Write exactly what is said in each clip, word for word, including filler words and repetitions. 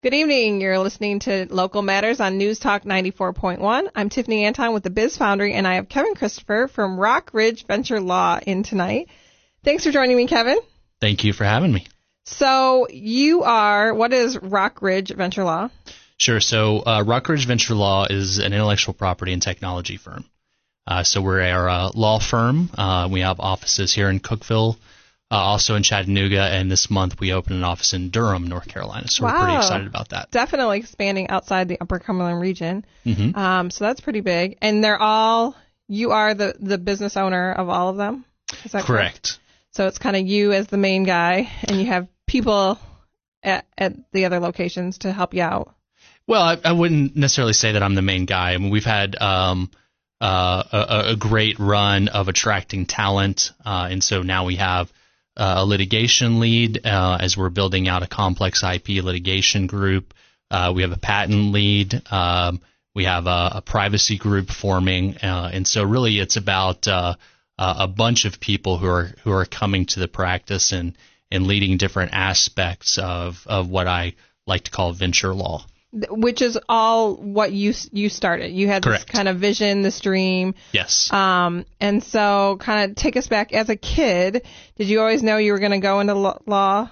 Good evening. You're listening to Local Matters on News Talk ninety-four point one. I'm Tiffany Anton with the Biz Foundry, and I have Kevin Christopher from Rock Ridge Venture Law in tonight. Thanks for joining me, Kevin. Thank you for having me. So you are, what is Rock Ridge Venture Law? Sure. So uh, Rock Ridge Venture Law is an intellectual property and technology firm. Uh, so we're a uh, law firm. Uh, we have offices here in Cookeville, uh, also in Chattanooga, and this month we opened an office in Durham, North Carolina. So Wow. we're pretty excited about that. Definitely expanding outside the Upper Cumberland region. Mm-hmm. Um, so that's pretty big. And they're all, you are the, the business owner of all of them? Is that correct? Correct. So it's kind of you as the main guy, and you have people at, at the other locations to help you out. Well, I, I wouldn't necessarily say that I'm the main guy. I mean, we've had um, uh, a, a great run of attracting talent, uh, and so now we have uh, a litigation lead uh, as we're building out a complex I P litigation group. Uh, we have a patent lead. Um, we have a, a privacy group forming, uh, and so really it's about uh, a bunch of people who are who are coming to the practice and, and leading different aspects of, of what I like to call venture law. Which is all what you you started. You had Correct. This kind of vision, this dream. Yes. Um, and so kind of take us back. As a kid, did you always know you were going to go into lo- law?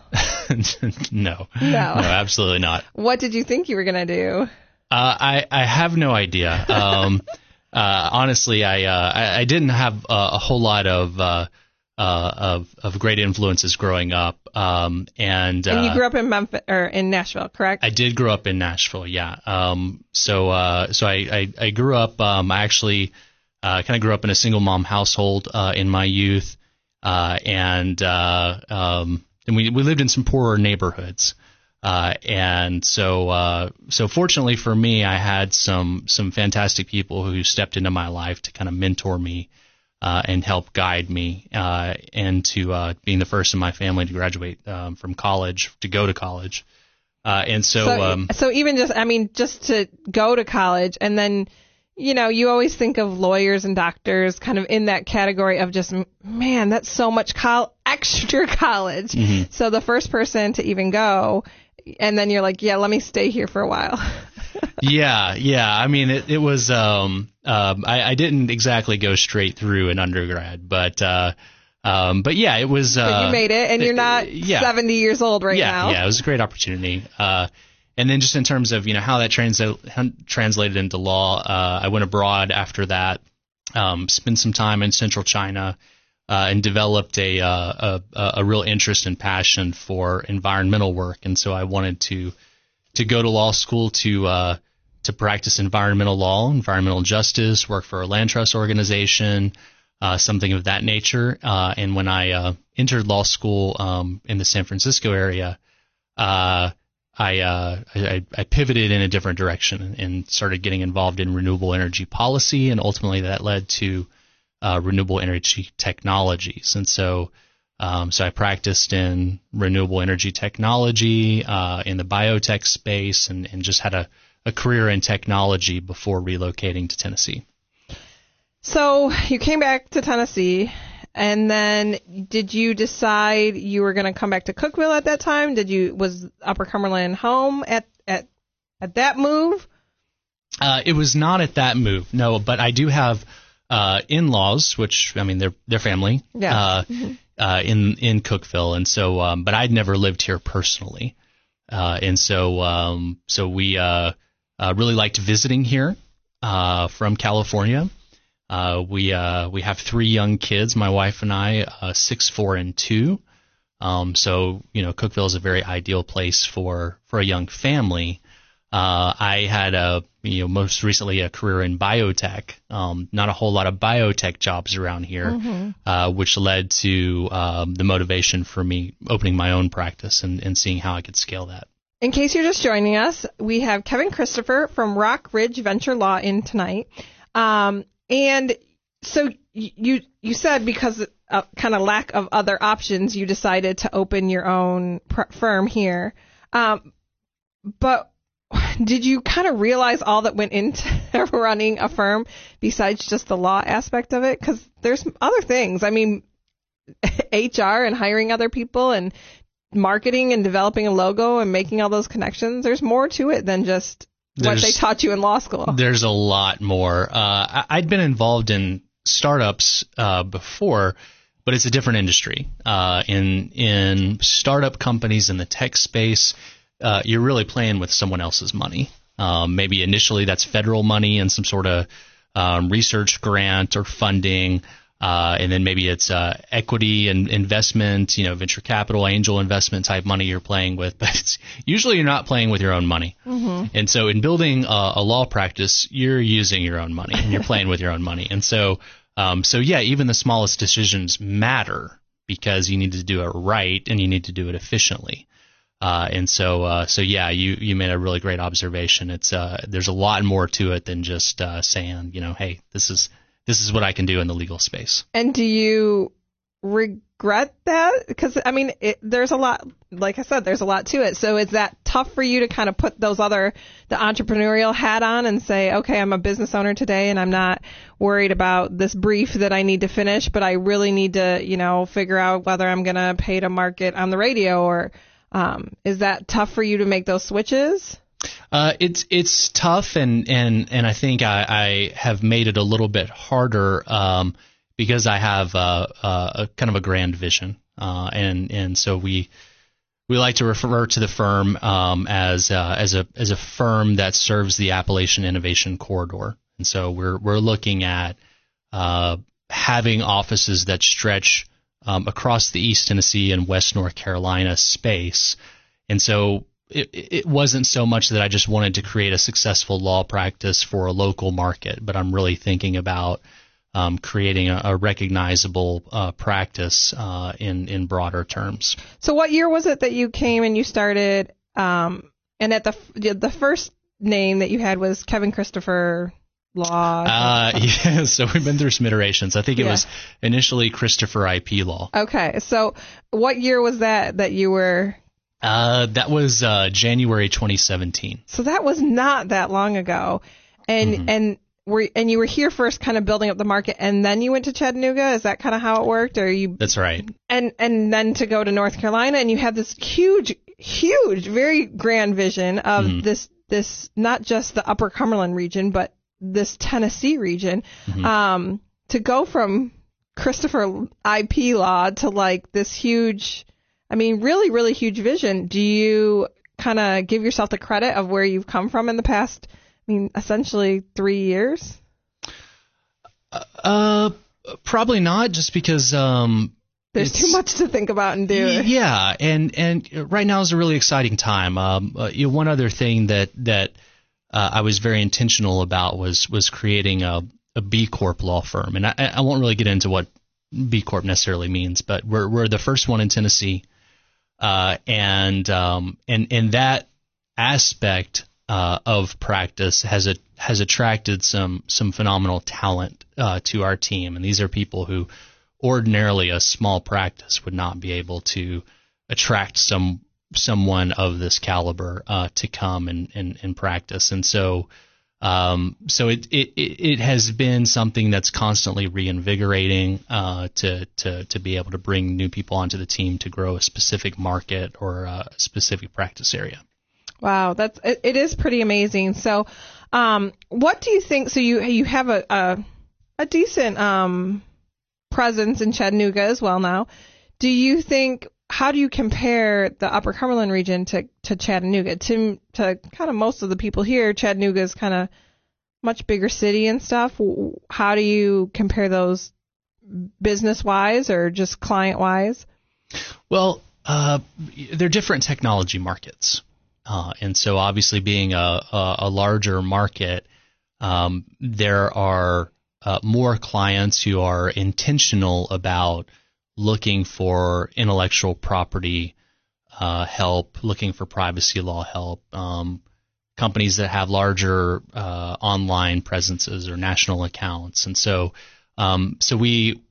no. No. No, absolutely not. What did you think you were going to do? Uh, I, I have no idea. Um, uh, honestly, I, uh, I I didn't have uh, a whole lot of uh, uh, of of great influences growing up. Um, and, And you uh, grew up in Memphis or in Nashville, correct? I did grow up in Nashville, yeah. Um, so uh, so I, I, I grew up. Um, I actually uh, kind of grew up in a single mom household uh, in my youth, uh, and uh, um, and we we lived in some poorer neighborhoods. Uh, and so, uh, so fortunately for me, I had some, some fantastic people who stepped into my life to kind of mentor me, uh, and help guide me, uh, into, uh, being the first in my family to graduate, um, from college, to go to college. Uh, and so, so, um, so even just, I mean, just to go to college, and then, you know, you always think of lawyers and doctors kind of in that category of just, man, that's so much col- extra college. Mm-hmm. So the first person to even go, and then you're like, yeah, let me stay here for a while. yeah, yeah. I mean, it, it was, um, um, I, I didn't exactly go straight through an undergrad, but, uh, um, but yeah, it was, uh, but you made it, and you're not it, yeah. seventy years old right yeah, now. Yeah, it was a great opportunity. Uh, and then just in terms of, you know, how that transla- translated into law, uh, I went abroad after that, um, spent some time in central China, Uh, and developed a, uh, a a real interest and passion for environmental work, and so I wanted to to go to law school to uh, to practice environmental law, environmental justice, work for a land trust organization, uh, something of that nature. Uh, and when I uh, entered law school um, in the San Francisco area, uh, I, uh, I I pivoted in a different direction and started getting involved in renewable energy policy, and ultimately that led to Uh, renewable energy technologies. And so, um, so I practiced in renewable energy technology, uh, in the biotech space, and, and just had a, a career in technology before relocating to Tennessee. So you came back to Tennessee, and then did you decide you were going to come back to Cookeville at that time? Did you, was Upper Cumberland home at, at, at that move? Uh, it was not at that move, no, but I do have Uh, in-laws, which, I mean, they're, they're family, yeah. uh, mm-hmm. uh, in, in Cookeville. And so, um, but I'd never lived here personally. Uh, and so, um, so we, uh, uh, really liked visiting here, uh, from California. Uh, we, uh, we have three young kids, my wife and I, uh, six, four, and two. Um, so, you know, Cookeville is a very ideal place for, for a young family. Uh, I had a, you know, most recently a career in biotech. Um, not a whole lot of biotech jobs around here, mm-hmm. uh, which led to um, the motivation for me opening my own practice and, and seeing how I could scale that. In case you're just joining us, we have Kevin Christopher from Rock Ridge Venture Law in tonight. Um, and so you you said because of kind of lack of other options, you decided to open your own pr- firm here. Um, but did you kind of realize all that went into running a firm besides just the law aspect of it? Because there's other things. I mean, H R and hiring other people and marketing and developing a logo and making all those connections, there's more to it than just There's, what they taught you in law school. There's a lot more. Uh, I, I'd been involved in startups uh, before, but it's a different industry. Uh, in in startup companies in the tech space, uh, you're really playing with someone else's money. Um, maybe initially that's federal money and some sort of um, research grant or funding, uh, and then maybe it's uh, equity and investment, you know, venture capital, angel investment type money you're playing with. But it's, usually you're not playing with your own money. Mm-hmm. And so in building a, a law practice, you're using your own money and you're playing with your own money. And so, um, so yeah, even the smallest decisions matter because you need to do it right and you need to do it efficiently. Uh, and so, uh, so yeah, you, you made a really great observation. It's, uh, there's a lot more to it than just, uh, saying, you know, hey, this is, this is what I can do in the legal space. And do you regret that? Because, I mean, it, there's a lot, like I said, there's a lot to it. So is that tough for you to kind of put those other, the entrepreneurial hat on and say, okay, I'm a business owner today and I'm not worried about this brief that I need to finish, but I really need to, you know, figure out whether I'm going to pay to market on the radio or, Um, is that tough for you to make those switches? Uh, it's it's tough, and and and I think I, I have made it a little bit harder um, because I have uh, uh, a kind of a grand vision, uh, and and so we we like to refer to the firm um, as uh, as a as a firm that serves the Appalachian Innovation Corridor, and so we're we're looking at uh, having offices that stretch Um, across the East Tennessee and West North Carolina space. And so it, it wasn't so much that I just wanted to create a successful law practice for a local market, but I'm really thinking about um, creating a, a recognizable uh, practice uh, in, in broader terms. So what year was it that you came and you started, um, and at the the first name that you had was Kevin Christopher Law? Uh, yeah, so we've been through some iterations. I think it yeah. was initially Christopher I P Law. Okay, so what year was that that you were? Uh, that was uh, January twenty seventeen. So that was not that long ago, and mm-hmm. and were and you were here first, kind of building up the market, and then you went to Chattanooga. Is that kind of how it worked, or you? That's right. And and then to go to North Carolina, and you had this huge, huge, very grand vision of mm-hmm. this this not just the Upper Cumberland region, but this Tennessee region, mm-hmm. um, to go from Christopher I P Law to like this huge, I mean, really, really huge vision. Do you kind of give yourself the credit of where you've come from in the past, I mean, essentially three years? Uh, probably not, just because, um, there's too much to think about and do. Yeah. And, and right now is a really exciting time. Um, uh, you know, one other thing that, that, Uh, I was very intentional about was was creating a, a B Corp law firm, and I, I won't really get into what B Corp necessarily means, but we're we're the first one in Tennessee, uh, and um, and and that aspect uh, of practice has a has attracted some some phenomenal talent uh, to our team, and these are people who ordinarily a small practice would not be able to attract some. someone of this caliber uh, to come and, and, and practice. And so um, so it, it, it has been something that's constantly reinvigorating uh, to, to, to be able to bring new people onto the team to grow a specific market or a specific practice area. Wow, that's it, it is pretty amazing. So um, what do you think, so you you have a, a, a decent um, presence in Chattanooga as well now. Do you think, how do you compare the Upper Cumberland region to, to Chattanooga? To to kind of most of the people here, Chattanooga is kind of much bigger city and stuff. How do you compare those business-wise or just client-wise? Well, uh, they're different technology markets. Uh, and so obviously being a, a, a larger market, um, there are uh, more clients who are intentional about looking for intellectual property uh, help, looking for privacy law help, um, companies that have larger uh, online presences or national accounts. And so um, so we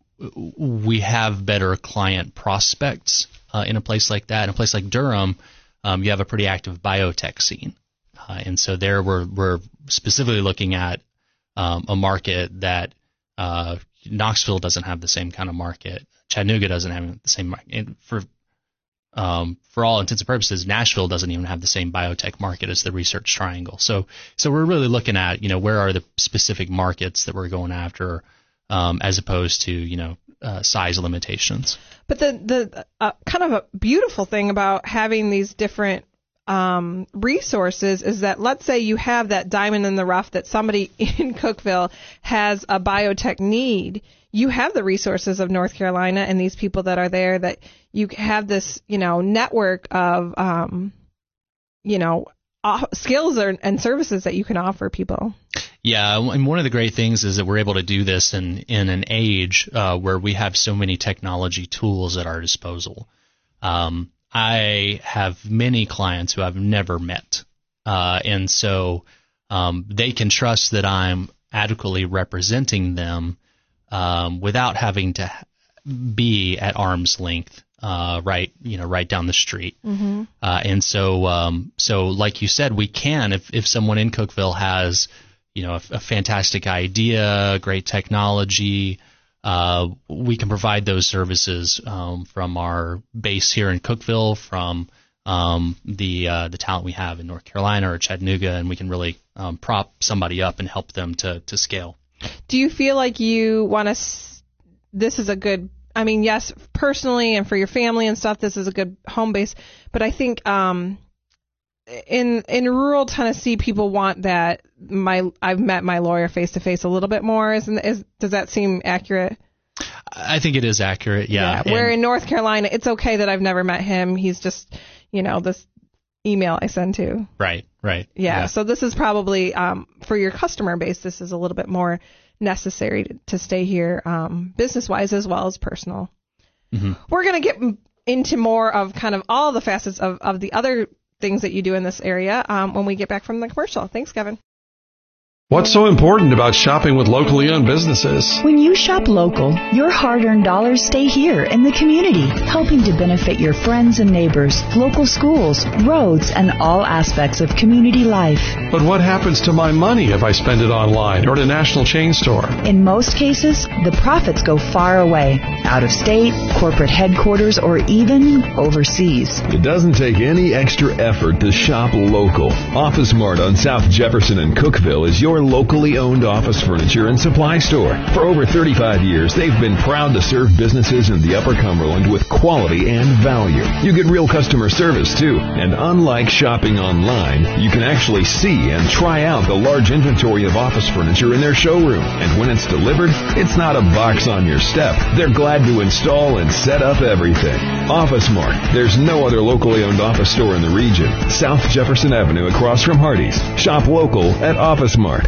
we have better client prospects uh, in a place like that. In a place like Durham, um, you have a pretty active biotech scene. Uh, and so there we're, we're specifically looking at um, a market that uh, Knoxville doesn't have the same kind of market. Chattanooga doesn't have the same market. And for um, for all intents and purposes, Nashville doesn't even have the same biotech market as the Research Triangle. So, so we're really looking at, you know, where are the specific markets that we're going after, um, as opposed to, you know, uh, size limitations. But the the uh, kind of a beautiful thing about having these different um, resources is that, let's say you have that diamond in the rough that somebody in Cookeville has a biotech need. You have the resources of North Carolina and these people that are there, that you have this, you know, network of, um, you know, uh, skills or, and services that you can offer people. Yeah, and one of the great things is that we're able to do this in, in an age uh, where we have so many technology tools at our disposal. Um, I have many clients who I've never met, uh, and so um, they can trust that I'm adequately representing them um, without having to be at arm's length, uh, right, you know, right down the street. Mm-hmm. Uh, and so, um, so like you said, we can, if if someone in Cookeville has, you know, a, a fantastic idea, great technology, uh, we can provide those services um, from our base here in Cookeville, from um, the uh, the talent we have in North Carolina or Chattanooga, and we can really um, prop somebody up and help them to to scale. Do you feel like you want to? S- this is a good. I mean, yes, personally and for your family and stuff, this is a good home base. But I think um, in in rural Tennessee, people want that. My I've met my lawyer face to face a little bit more. Isn't is does that seem accurate? I think it is accurate. Yeah. yeah. Where and, in North Carolina, it's okay that I've never met him. He's just, you know, this email I send to. Right. Right. Yeah. yeah. So this is probably um, for your customer base. This is a little bit more necessary to, to stay here, um, business wise as well as personal. Mm-hmm. We're going to get into more of kind of all the facets of, of the other things that you do in this area um, when we get back from the commercial. Thanks, Kevin. What's so important about shopping with locally owned businesses? When you shop local, your hard-earned dollars stay here in the community, helping to benefit your friends and neighbors, local schools, roads, and all aspects of community life. But what happens to my money if I spend it online or at a national chain store? In most cases, the profits go far away, out of state, corporate headquarters, or even overseas. It doesn't take any extra effort to shop local. Office Mart on South Jefferson and Cookeville is your locally owned office furniture and supply store. For over thirty-five years, they've been proud to serve businesses in the Upper Cumberland with quality and value. You get real customer service, too. And unlike shopping online, you can actually see and try out the large inventory of office furniture in their showroom. And when it's delivered, it's not a box on your step. They're glad to install and set up everything. Office Mart. There's no other locally owned office store in the region. South Jefferson Avenue across from Hardee's. Shop local at Office Mart.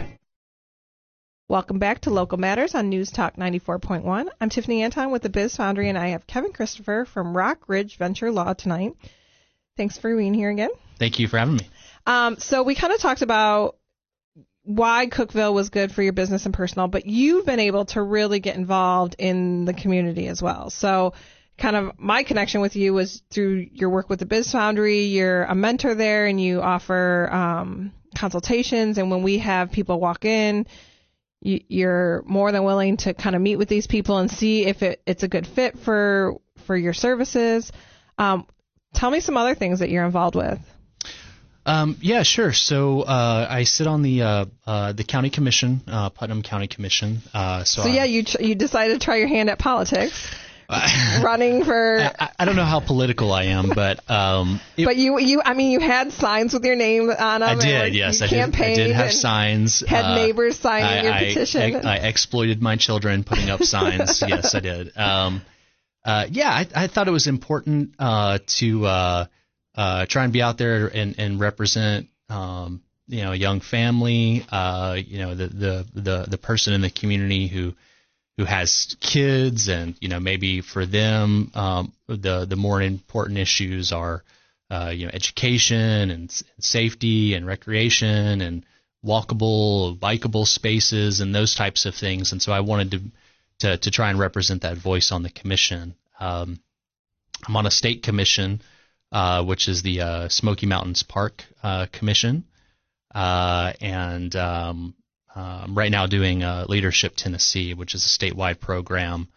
Welcome back to Local Matters on News Talk ninety-four point one. I'm Tiffany Anton with the Biz Foundry, and I have Kevin Christopher from Rock Ridge Venture Law tonight. Thanks for being here again. Thank you for having me. Um, so we kind of talked about why Cookeville was good for your business and personal, but you've been able to really get involved in the community as well. So kind of my connection with you was through your work with the Biz Foundry. You're a mentor there, and you offer um, consultations, and when we have people walk in, you're more than willing to kind of meet with these people and see if it, it's a good fit for for your services. Um, tell me some other things that you're involved with. Um, yeah, sure. So uh, I sit on the uh, uh, the county commission, uh, Putnam County Commission. Uh, so so I, yeah, you tr- you decided to try your hand at politics. Running for I, I don't know how political I am, but um, it, but you you I mean you had signs with your name on them. I did, and yes, you I did. I did have signs. Had uh, neighbors signing I, your I, petition. I, I exploited my children putting up signs. Yes, I did. Um, uh, yeah, I, I thought it was important uh, to uh, uh, try and be out there and, and represent um, you know a young family. Uh, you know the, the the the person in the community who. who has kids, and you know maybe for them um, the the more important issues are uh, you know education and s- safety and recreation and walkable, bikeable spaces and those types of things. And so I wanted to to, to try and represent that voice on the commission. Um, I'm on a state commission, uh, which is the uh, Smoky Mountains Park uh, Commission, uh, and um, Um, right now doing uh, Leadership Tennessee, which is a statewide program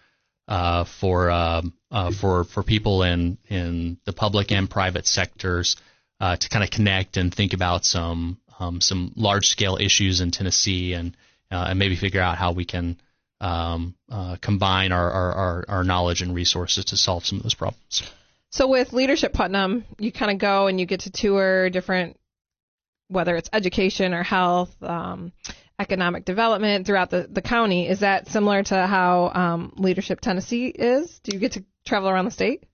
uh, for um, uh, for for people in in the public and private sectors uh, to kind of connect and think about some um, some large scale issues in Tennessee and uh, and maybe figure out how we can um, uh, combine our, our, our, our knowledge and resources to solve some of those problems. So with Leadership Putnam, you kind of go and you get to tour different, whether it's education or health, um, economic development throughout the, the county. Is that similar to how um, Leadership Tennessee is? Do you get to travel around the state?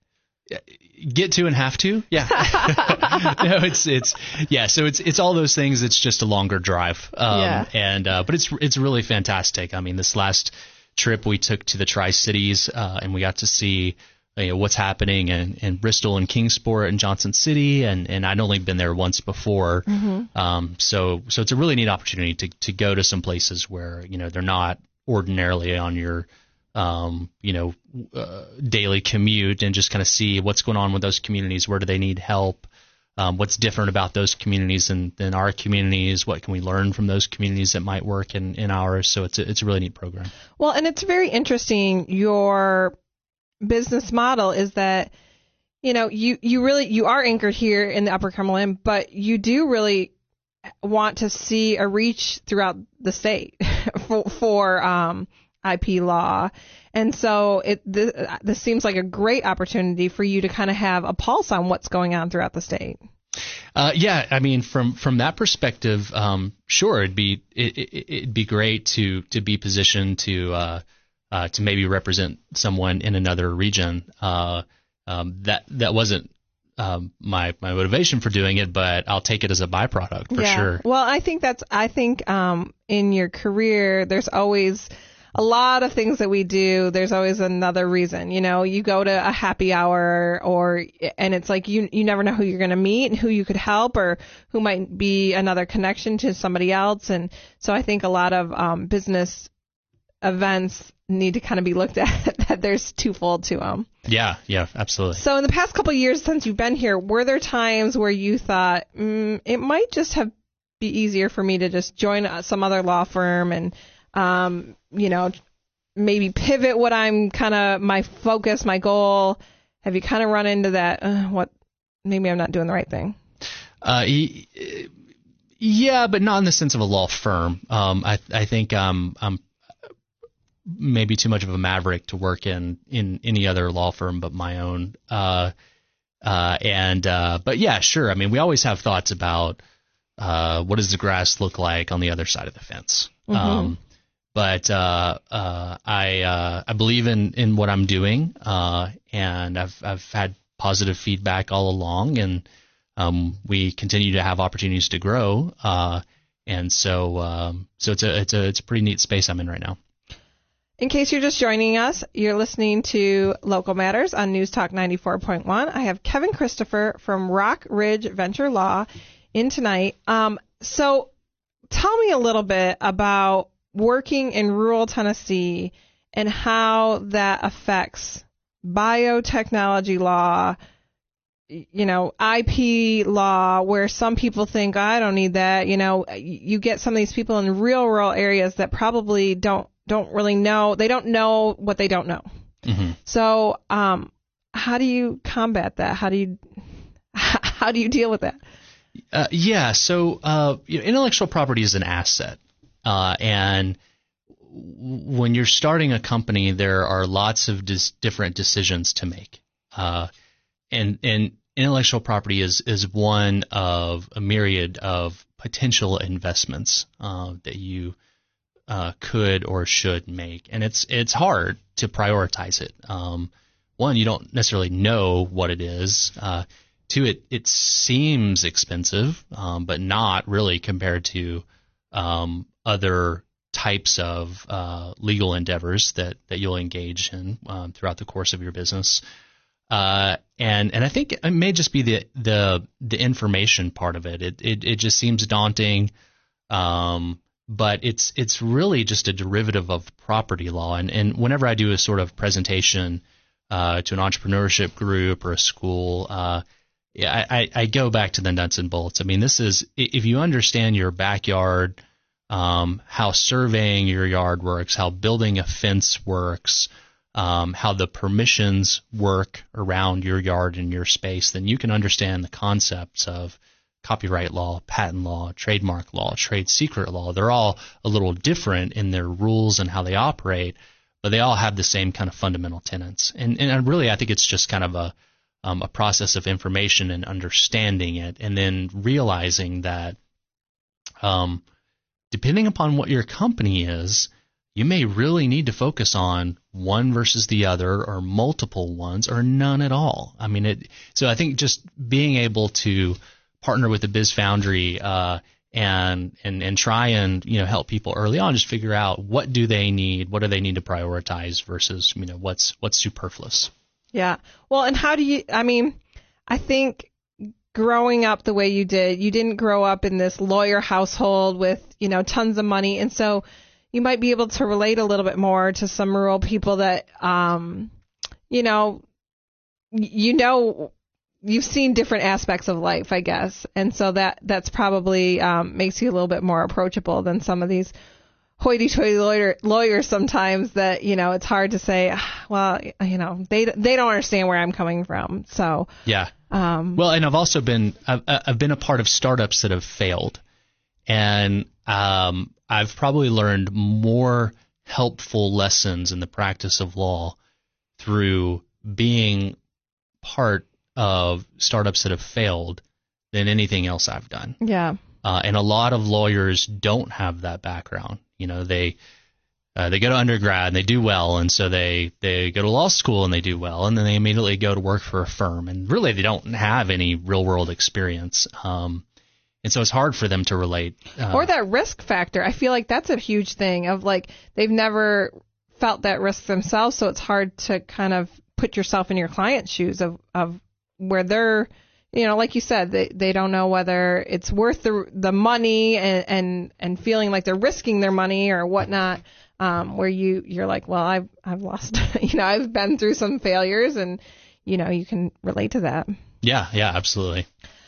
Get to and have to, yeah. no, it's it's yeah. So it's it's all those things. It's just a longer drive, um, yeah. and uh, but it's it's really fantastic. I mean, this last trip we took to the Tri-Cities, uh, and we got to see you know, what's happening in, in Bristol and Kingsport and Johnson City, and, and I'd only been there once before. Mm-hmm. Um, so so it's a really neat opportunity to to go to some places where you know they're not ordinarily on your um, you know, uh, daily commute and just kind of see what's going on with those communities. Where do they need help? Um, what's different about those communities than, than our communities? What can we learn from those communities that might work in, in ours? So it's a, it's a really neat program. Well, and it's very interesting. Your business model is that, you know, you, you really, you are anchored here in the Upper Cumberland, but you do really want to see a reach throughout the state for, for, um, I P law. And so it this, this seems like a great opportunity for you to kind of have a pulse on what's going on throughout the state. Uh, yeah, I mean, from from that perspective, um, sure, it'd be it, it, it'd be great to to be positioned to uh, uh, to maybe represent someone in another region. Uh, um, that that wasn't um, my my motivation for doing it, but I'll take it as a byproduct for yeah. sure. Well, I think that's I think um, in your career, there's always a lot of things that we do, there's always another reason. You know, you go to a happy hour or, and it's like you you never know who you're going to meet and who you could help or who might be another connection to somebody else. And so I think a lot of um, business events need to kind of be looked at that there's twofold to them. Yeah, yeah, absolutely. So in the past couple of years since you've been here, were there times where you thought, mm, it might just have be easier for me to just join some other law firm and Um, you know, maybe pivot what I'm kind of my focus, my goal? Have you kind of run into that? Uh, what? Maybe I'm not doing the right thing. Uh, yeah, but not in the sense of a law firm. Um, I I think um, I'm maybe too much of a maverick to work in in any other law firm but my own. Uh, uh, and uh, but yeah, sure. I mean, we always have thoughts about uh, what does the grass look like on the other side of the fence. Mm-hmm. Um, But uh, uh, I uh, I believe in, in what I'm doing, uh, and I've I've had positive feedback all along, and um, we continue to have opportunities to grow, uh, and so um, so it's a it's a it's a pretty neat space I'm in right now. In case you're just joining us, you're listening to Local Matters on News Talk ninety-four point one. I have Kevin Christopher from Rock Ridge Venture Law in tonight. Um, so tell me a little bit about working in rural Tennessee and how that affects biotechnology law, you know, I P law, where some people think, oh, I don't need that. You know, you get some of these people in real rural areas that probably don't don't really know. They don't know what they don't know. Mm-hmm. So um, how do you combat that? How do you how do you deal with that? Uh, yeah, so uh, you know, intellectual property is an asset. Uh, and w- when you're starting a company, there are lots of dis- different decisions to make. Uh, and, and intellectual property is, is one of a myriad of potential investments uh, that you uh, could or should make. And it's it's hard to prioritize it. Um, one, you don't necessarily know what it is. Uh, two, it, it seems expensive, um, but not really compared to um, other types of uh, legal endeavors that, that you'll engage in um, throughout the course of your business. Uh, and and I think it may just be the the, the information part of it. It, it. it just seems daunting, um, but it's it's really just a derivative of property law. And, and whenever I do a sort of presentation uh, to an entrepreneurship group or a school, uh, yeah, I, I go back to the nuts and bolts. I mean, this is, if you understand your backyard, um, how surveying your yard works, how building a fence works, um, how the permissions work around your yard and your space, then you can understand the concepts of copyright law, patent law, trademark law, trade secret law. They're all a little different in their rules and how they operate, but they all have the same kind of fundamental tenets. And, and really, I think it's just kind of a um, a process of information and understanding it, and then realizing that um, depending upon what your company is, you may really need to focus on one versus the other, or multiple ones, or none at all. I mean, it. So I think just being able to partner with the Biz Foundry uh, and and and try and you know help people early on, just figure out what do they need, what do they need to prioritize versus you know what's what's superfluous. Yeah. Well, and how do you? I mean, I think growing up the way you did, you didn't grow up in this lawyer household with you know tons of money, and so you might be able to relate a little bit more to some rural people that um you know you know. You've seen different aspects of life, I guess, and so that that's probably um, makes you a little bit more approachable than some of these hoity-toity lawyer, lawyers sometimes that you know it's hard to say, well, you know, they they don't understand where I'm coming from. So yeah, um, well, and I've also been I've, I've been a part of startups that have failed, and um, I've probably learned more helpful lessons in the practice of law through being part of startups that have failed than anything else I've done. Yeah. Uh, and a lot of lawyers don't have that background. You know, they uh, they go to undergrad and they do well, and so they, they go to law school and they do well, and then they immediately go to work for a firm, and really they don't have any real world experience. Um, and so it's hard for them to relate. Uh, or that risk factor. I feel like that's a huge thing of like they've never felt that risk themselves, so it's hard to kind of put yourself in your client's shoes of, of where they're, you know, like you said, they they don't know whether it's worth the the money and and, and feeling like they're risking their money or whatnot. Um, where you you're like, well, I've I've lost, you know, I've been through some failures, and you know, you can relate to that. Yeah, yeah, absolutely.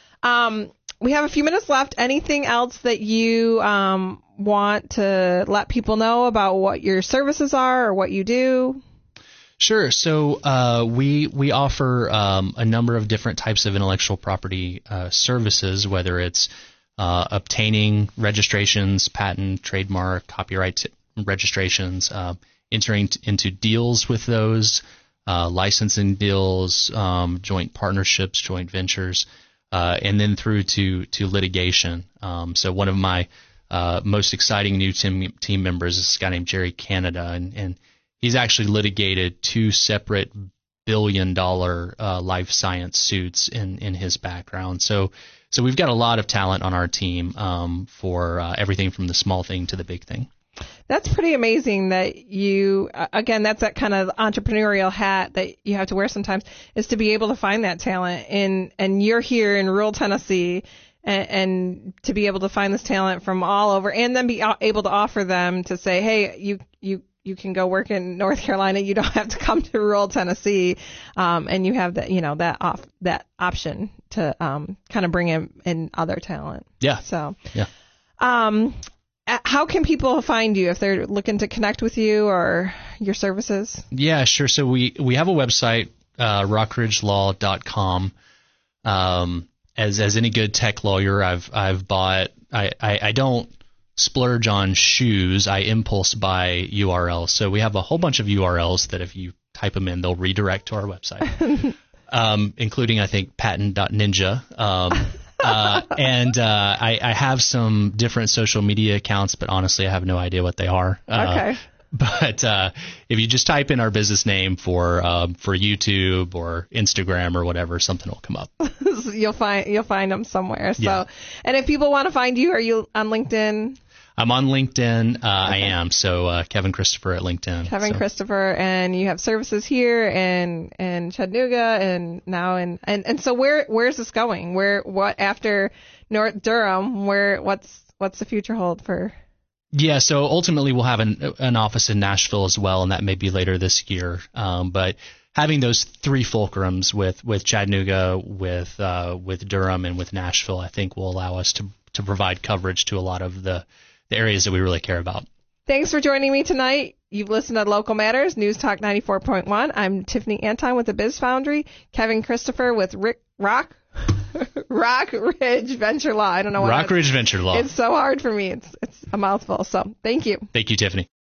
Um, we have a few minutes left. Anything else that you um want to let people know about what your services are or what you do? Sure. So uh, we we offer um, a number of different types of intellectual property uh, services, whether it's uh, obtaining registrations, patent, trademark, copyright t- registrations, uh, entering t- into deals with those, uh, licensing deals, um, joint partnerships, joint ventures, uh, and then through to to litigation. Um, so one of my uh, most exciting new team team members is a guy named Jerry Canada, and, and he's actually litigated two separate billion-dollar uh, life science suits in, in his background. So, so we've got a lot of talent on our team um, for uh, everything from the small thing to the big thing. That's pretty amazing that you, again, that's that kind of entrepreneurial hat that you have to wear sometimes, is to be able to find that talent. In, and you're here in rural Tennessee, and, and to be able to find this talent from all over, and then be able to offer them to say, hey, you you. You can go work in North Carolina. You don't have to come to rural Tennessee, um, and you have that, you know, that off that option to um, kind of bring in, in other talent. Yeah. So, yeah. Um, how can people find you if they're looking to connect with you or your services? Yeah, sure. So we we have a website, uh, rock ridge law dot com. Um, as as any good tech lawyer, I've I've bought. I I, I don't. splurge on shoes. I impulse buy U R Ls. So we have a whole bunch of U R Ls that if you type them in, they'll redirect to our website, um, including, I think, patent dot ninja. Um, uh, and uh, I, I have some different social media accounts, but honestly, I have no idea what they are. Uh, okay. But uh, if you just type in our business name for um, for YouTube or Instagram or whatever, something will come up. you'll find you'll find them somewhere. So, yeah. And if people want to find you, are you on LinkedIn? I'm on LinkedIn. Uh, okay. I am. So uh, Kevin Christopher at LinkedIn. Kevin so. Christopher, and you have services here and in Chattanooga and now in and, and so where where's this going? Where what after North Durham? Where what's what's the future hold for? Yeah, so ultimately we'll have an, an office in Nashville as well, and that may be later this year. Um, but having those three fulcrums with, with Chattanooga, with uh, with Durham, and with Nashville, I think will allow us to to provide coverage to a lot of the, the areas that we really care about. Thanks for joining me tonight. You've listened to Local Matters, News Talk ninety-four point one. I'm Tiffany Anton with the Biz Foundry, Kevin Christopher with Rick Rock Rock Ridge Venture Law. I don't know what Rock Ridge Venture Law. It's so hard for me. It's it's a mouthful. So thank you. Thank you, Tiffany.